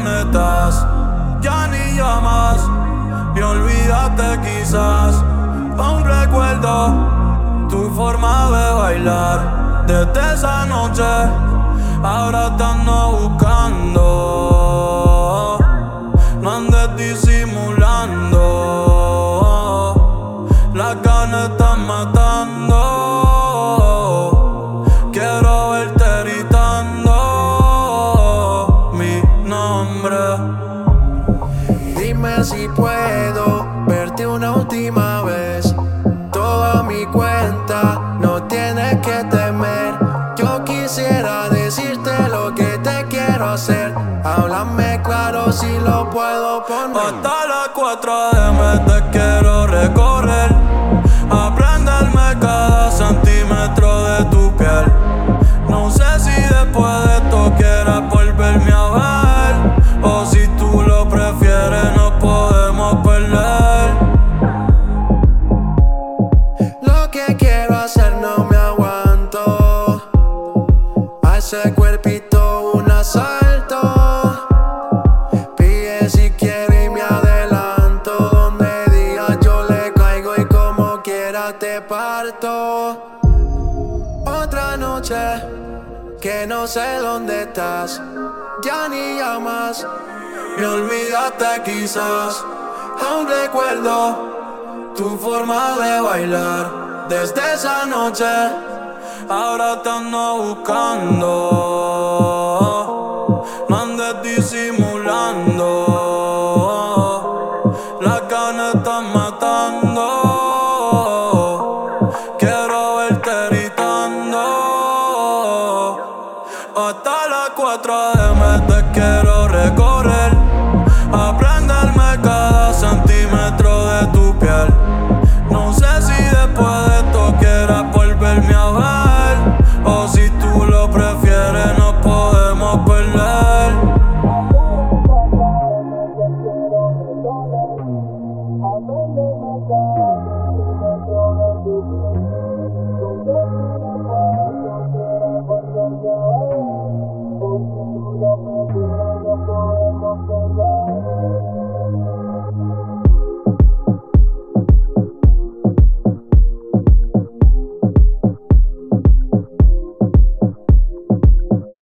dónde estás. Ya ni llamas, me olvidaste quizás. Aún recuerdo tu forma de bailar. Desde esa noche, ahora te ando buscando. No andes disimulando, las ganas están matando. Quiero verte gritando mi nombre. Dime si puedo verte una última vez. Toda mi cuenta, no tienes que temer. Yo quisiera decirte lo que te quiero hacer. Háblame claro si lo puedo poner. Hasta las 4 AM te quiero recorrer, aprenderme cada centímetro de tu piel. No sé si después de esto quieras volverme a ver, o si tú lo prefieres nos podemos perder. Lo que quiero hacer no me aguanto. A ese cuerpito un asalto. Pide si quiere y me adelanto. Donde digas yo le caigo y como quiera te parto. Otra noche que no sé dónde estás. Ya ni llamas, Me olvidaste quizás. Aún recuerdo tu forma de bailar. Desde esa noche, ahora te ando buscando. No andes disimulando, las ganas están matando. Quiero verte gritando. Hasta las 4 AM te quiero recorrer, aprenderme cada centímetro de tu piel. No sé si después de esto quieras volverme a ver,